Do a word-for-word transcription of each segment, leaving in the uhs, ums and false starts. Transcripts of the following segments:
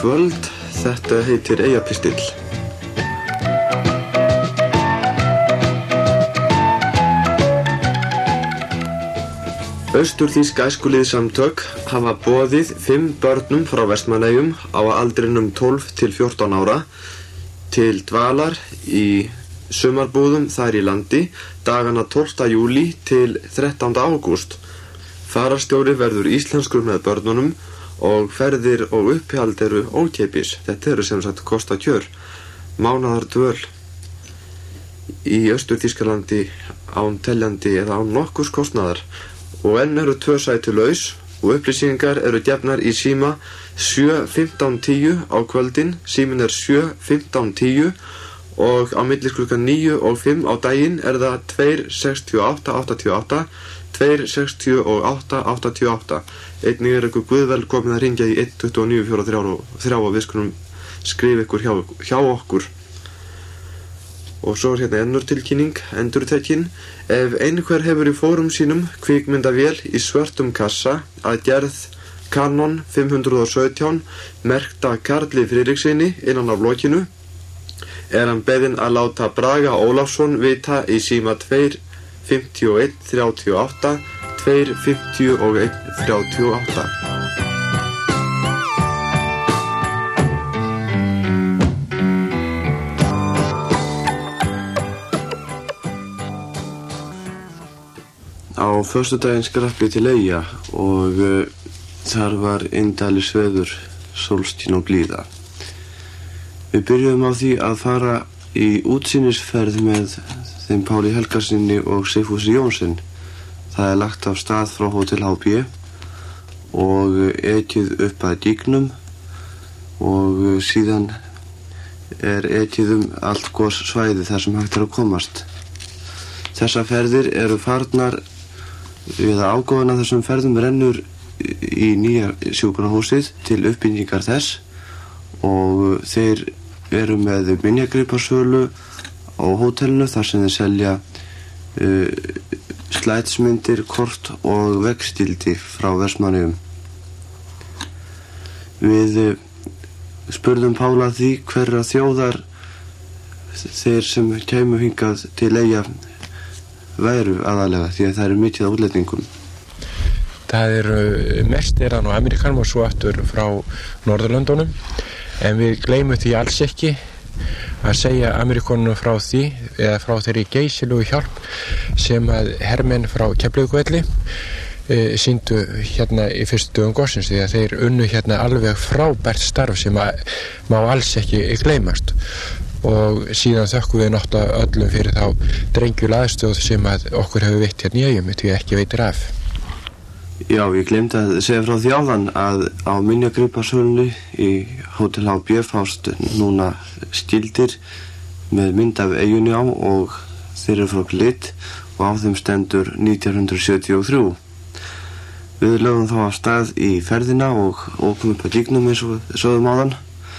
kvöld. Þetta heitir Eyjapistill. Austurþýsk æskulýðssamtök hafa boðið fimm börnum frá Vestmannaeyjum á aldrinum tólf til fjórtán ára til dvalar í sumarbúðum þar í landi dagana tólfta júlí til þrettánda ágúst. Fararstjóri verður íslenskur með börnunum og ferðir og uppihald eru ókeypis. Þetta eru sem sagt kosta kjör, mánaðar dvöl í Austurþýskalandi án teljandi eða án nokkurs kostnaðar. Og enn eru tvö sæti laus og upplýsingar eru gefnar í síma sjö fimmtán tíu á kvöldin. Síminn er sjö fimmtán tíu og á milli klukkan níu og fimm á daginn er það tvö sex átta átta átta, tvö sex átta átta átta. Einnig er ykkur guðvel komið að ringja í eitt tuttugu og níu fjörutíu og þrjú og við skulum skrifa ykkur hjá, hjá okkur. Og svo er hérna ennur tilkynning, endurtekin. Ef einhver hefur í fórum sínum kvikmyndavél í svörtum kassa að gerð Canon fimm hundruð og sautján merkta Karli Friðrikssyni innan af lokinu, er hann beðinn að láta Braga Ólafsson vita í síma tvö fimmtíu og einn þrjátíu og átta, tvö fimmtíu og einn þrjátíu og átta. Á föstudaginn skrappi til Eyja og uh, þar var indælis veður, sólskin og blíða. Við byrjuðum á því að fara í útsýnisferð með þeim Páli Helgasyni og Sigfúsi Jónsson. Það er lagt af stað frá Hótel H B og ekið upp að Dígnum og síðan er ekið um allt gossvæði þar sem hægt er að komast. Þessar ferðir eru farnar eða ágóðan af þessum ferðum rennur í nýja sjúkrahúsið til uppbyggingar þess og þeir eru með minjagriparsölu á hótelinu þar sem þeir selja uh, slætsmyndir, kort og veggskildi frá Vestmannaeyjum. Við uh, spurðum Pála því hverra þjóðar þeir sem kæmu hingað til Eyja væru aðalega, því að það eru mikið af útlendingum. Það eru mest er það nú Amerikanum og svo aftur frá Norðurlöndunum, en við gleymum því alls ekki að segja Amerikanum frá því eða frá þeirri geysilegu hjálp sem að hermenn frá Keflavíkurvelli e, sýndu hérna í fyrstu dögum gossins, því að þeir unnu hérna alveg frábært starf sem að má alls ekki gleymast. Og síðan þökkum við náttúrulega öllum fyrir þá drengjul aðstöð sem að okkur hefur veitt hérna í Eyjum, því ekki veitir af. Já, ég glemdi að segja frá því áðan að á minjagriparsölunni í Hótel H B fást núna skildir með mynd af Eyjunni á og þeir eru frá Glitt og á þeim stendur nítján hundruð sjötíu og þrjú. Við lögum þá af stað í ferðina og ókum upp að Dígnum eins og sögðum áðan.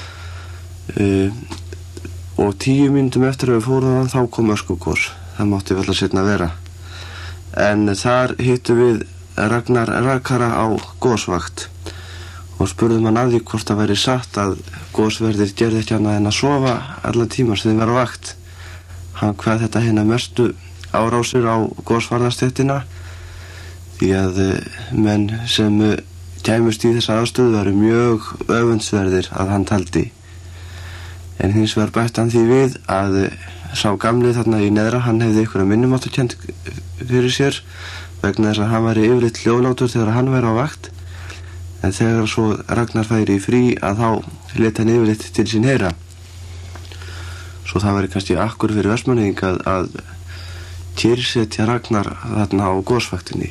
Uh, og tíu mínútum eftir að við fórum þá kom öskugos. Það mátti vel að setna vera. En þar hittum við Ragnar Rakara á gosvakt og spurðum hann að því hvort það væri satt að gosverðir gerði ekki annað en að sofa alla tíma sem þeir vera á vakt. Hann hvað þetta hérna mestu árásir á gosvarðarstéttina, því að menn sem kæmust í þessa aðstöðu væru mjög öfundsverðir að hann taldi. En hins vegar bætti hann því við að sá gamli þarna í neðra, hann hefði einhverja minnumáttarkennd fyrir sér vegna þess að hann væri yfirleitt hljóðlátur þegar hann væri á vakt, en þegar svo Ragnar færi í frí að þá lét hann yfirleitt til sín heyra. Svo það væri kannski akkur fyrir Vestmannaeying að, að kyrrsetja Ragnar þarna á gosvaktinni.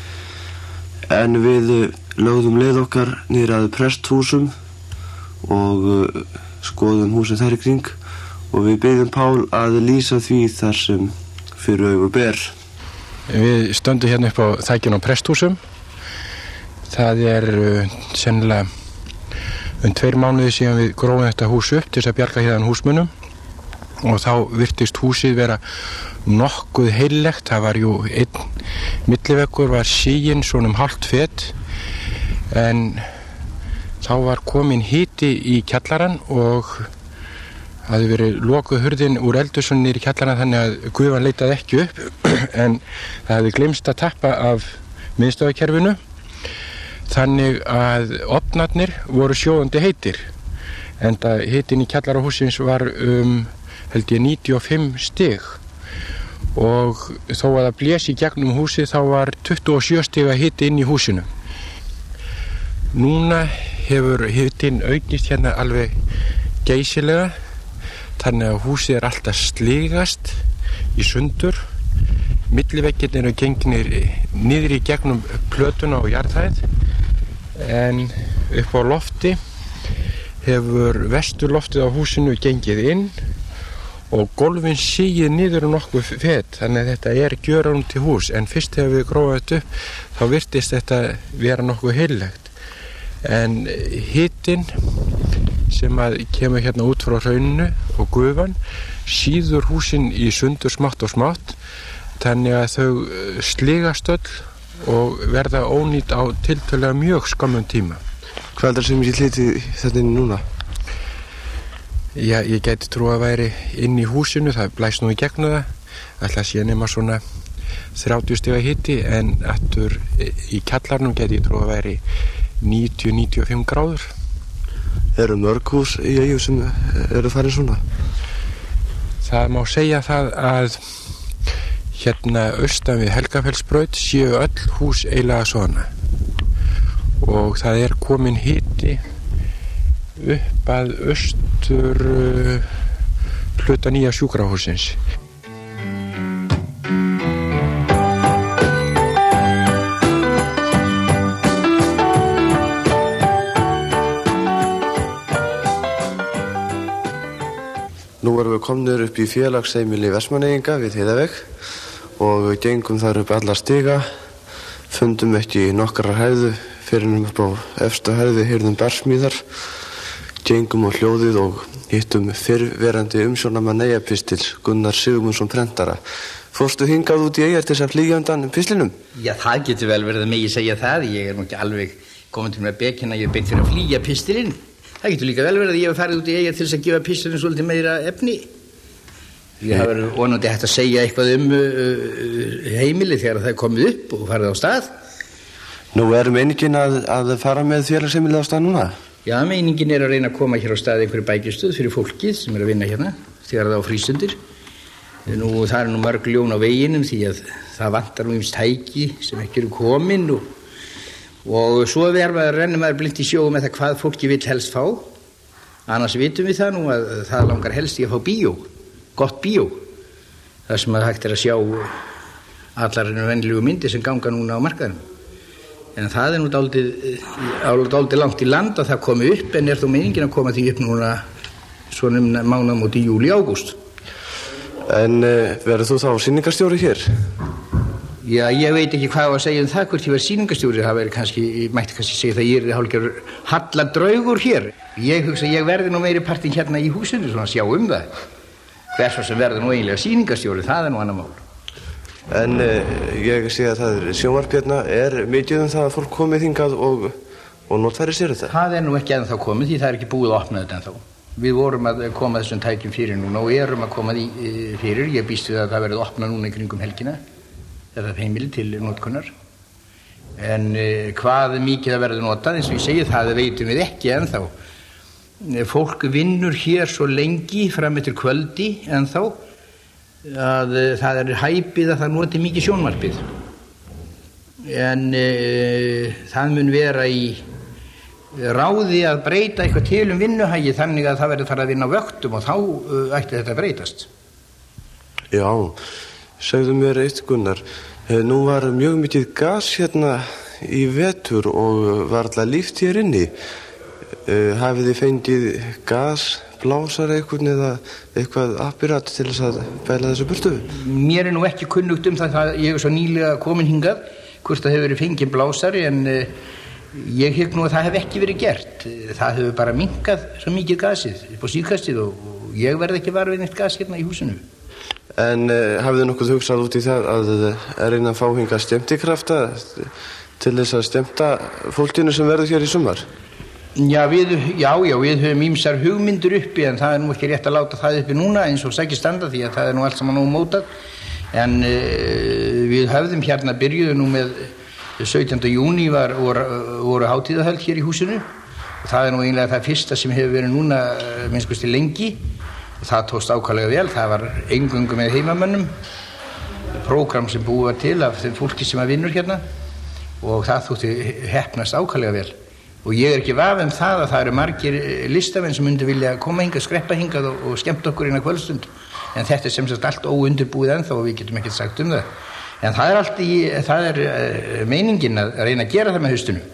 En við lögðum leið okkar niður að presthúsum og skoðum húsin þar í kring og við beiðum Pál að lýsa því þar sem fyrir augu ber. Við stöndum hérna upp á þækjun á presthúsum. Það er uh, sennilega um tveir mánuði síðan við grófum þetta hús upp til þess að bjarga hérna húsmunum og þá virtist húsið vera nokkuð heillegt. Það var jú einn milliveggur var síginn svona um hálft fet, en þá var komin hiti í kjallaran og hafði verið lokuð hurðin úr eldhúsinu niður í kjallaran þannig að gufan leitaði ekki upp en það hafði gleymst að tappa af miðstöðvakerfinu þannig að ofnarnir voru sjóðandi heitir enda hitin í kjallarahúsins var um held ég níutíu og fimm stig og þó að það blés í gegnum húsið þá var tuttugu og sjö stiga hiti inn í húsinu. Núna hefur hitin aukist hérna alveg geysilega þannig að húsið er alltaf sligast í sundur, milliveggirnir eru gengnir niður í gegnum plötuna og jarðhæð en upp á lofti hefur vesturloftið á húsinu gengið inn og gólfin sigið niður um nokkuð fet þannig að þetta er gjörólíkt hús en fyrst þegar við grófum þetta upp þá virtist þetta vera nokkuð heillegt en hitinn sem að kemur hérna út frá hrauninu og gufan síður húsin í sundur smátt og smátt þannig að þau sligast öll og verða ónýt á tiltölulega mjög skammum tíma. Hvað er það sem ég hliti þetta inn núna? Já, ég gæti trú að væri inn í húsinu, það blæst nú í gegnum það, ætla að sé nema svona þrjátíu stiga hiti en aftur í kjallarnum gæti ég trú að væri níutíu til níutíu og fimm gráður. Eru mörg hús í Eyjum sem eru farin svona? Það má segja það að hérna austan við Helgafellsbraut séu öll hús eiginlega svona og það er komin hiti upp að austur uh, hluta nýja sjúkrahússins. Nú erum við komnir upp í félagsheimili Vestmannaeyinga við Heiðaveg og við gengum þar upp alla stiga, fundum ekki nokkrar hæðu fyrir upp á efstu hæðu, heyrðum barsmíðar, gengum á hljóðið og hittum fyrrverandi umsjónarmann Eyjapistils Gunnar Sigmundsson prentara. Fórstu hingað út í Eyjar til þess að flýja undan pistlinum? Já, það getur vel verið að megi segja það. Ég er nú ekki alveg komin til með bekina, ég er beint fyrir að flýja pistilinn. Það getur líka vel verið að ég hef farið út í Eyjar til þess að gefa pistilinn svolítið meira efni. Ég hef verið vonandi hægt að segja eitthvað um uh, heimili þegar það er komið upp og farið á stað. Nú er meiningin að, að fara með félagsheimilið á stað núna? Já, meiningin er að reyna að koma hér á stað einhverju bækistöð fyrir fólkið sem er að vinna hérna þegar það á frístundir. Nú, það er nú mörg ljón á veginum því að það vantar nú ýmist tæki sem ekki eru komin og, og svo verður maður að renna maður blint í sjó með það hvað fólki vill helst fá. Annars vitum við það nú að það langar helst í að fá bíó, gott bíó. Það sem að hægt er að sjá allar venjulegu myndir sem ganga núna á markaðinum. En það er nú dálítið, dálítið langt í land að það komi upp en er þó meiningin að koma því upp núna svona um mánaðamóti júlí ágúst. En uh, verður þú þá sýningarstjóri hér? Já, ég veit ekki hvað að segja um það hvort ég verð sýningarstjóri. Það verður kannski, ég mætti kannski segja það ég er hálfgerður halladraugur hér. Ég hugsa ég verði nú meiri partinn hérna í húsinu svona að sjá um það. Hvers svo sem verður nú eiginlega sýningarstjóri, það er nú annað mál. En uh, ég sé að það er sjónvarpjarna, er mikið um það að fólk komið hingað og, og notfæri sér þetta? Það er nú ekki ennþá komið því það er ekki búið að opna þetta ennþá. Við vorum að koma þessum tækjum fyrir núna og erum að koma því fyrir. Ég býst við að það verði opna núna í kringum helgina, þetta heimili til notkunar. En uh, hvað mikið það verður notað, eins og ég segi það veitum við ekki ennþá. Fólk vinnur hér svo lengi fram eftir kvöldi ennþá að það er hæpið að það noti mikið sjónvarpið en e, það mun vera í ráði að breyta eitthvað til um vinnuhagi þannig að það verður þar að vinna á vöktum og þá uh, ætti þetta að breytast. Já, segðu mér eitt Gunnar, nú var mjög mikið gas hérna í vetur og var alltaf líft hér inni. Uh, hafið þið fengið gasblásar eitthvað eða eitthvað appirat til þess að bæla þessu burtu? Mér er nú ekki kunnugt um það, það ég er svo nýlega komin hingað hvort það hefur verið fengið blásari en uh, ég hygg nú að það hef ekki verið gert. Það hefur bara minnkað svo mikið gasið upp á síðkastið og, og ég verð ekki var við neitt gas hérna í húsinu. En uh, hafið þið nokkuð hugsað út í það að uh, reyna að fá hingað skemmtikrafta til þess að skemmta fólkinu sem verður hér í sumar? Já, við, já, já, við höfum ýmsar hugmyndir uppi en það er nú ekki rétt að láta það uppi núna eins og sækir standa því að það er nú allt saman ómótað en uh, við höfðum hérna byrjuðu nú með sautjánda júní var, voru, voru hátíðahöld hér í húsinu og það er nú eiginlega það fyrsta sem hefur verið núna minnst lengi og það tókst ákaflega vel, það var eingöngu með heimamönnum prógram sem búið var til af þeim fólki sem að vinnur hérna og það þótti heppnast ákaflega vel og ég er ekki vafa um það að það eru margir listamenn sem myndi vilja koma hingað, skreppa hingað og, og skemmta okkur inn á kvöldstund en þetta er sem sagt allt óundirbúið ennþá og við getum ekkert sagt um það en það er allt í, það er uh, meiningin að reyna að gera það með haustinu.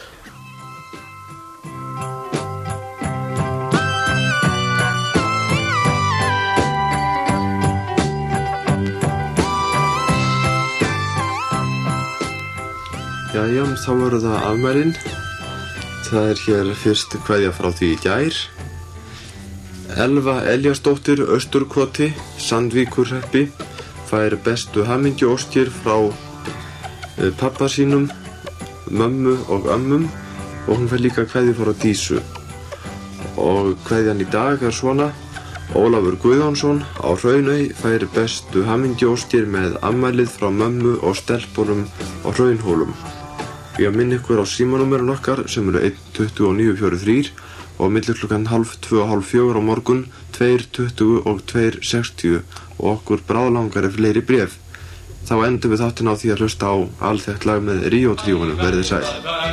Jæja, þá voru það afmælin. Það er hér fyrst kveðja frá því í gær. Elva Eljarsdóttir, Austurkoti, Sandvíkurhreppi, fær bestu hamingjuóskir frá pappa sínum, mömmu og ömmum og hún fær líka kveðju frá Dísu. Og kveðjan í dag er svona: Ólafur Guðjónsson á Hrauney fær bestu hamingjuóskir með afmælið frá mömmu og stelpunum á Hraunhólum. Ég minn ykkur á símanúmerun okkar sem eru eitt tuttugu og níu fjörutíu og þrír og milli klukkan hálf tvö og hálf fjögur á morgun tvö tuttugu og tvö sextíu og okkur bráðlangar er fleiri bréf. Þá endum við þáttinn á því að hlusta á alþekkt lag með Ríó tríóinu, verðið sæl.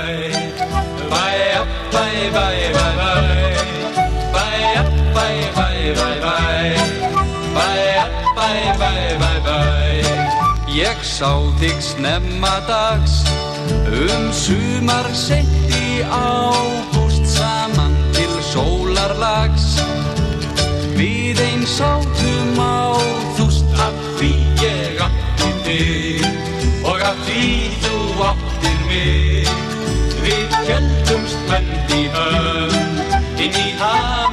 Ég sá þig snemma dags um sumar seint í ágúst saman til sólarlags. Við ein sátum á þúst af því ég átti þig og af því þú áttir mig. Við héldumst hönd í hönd inn í haf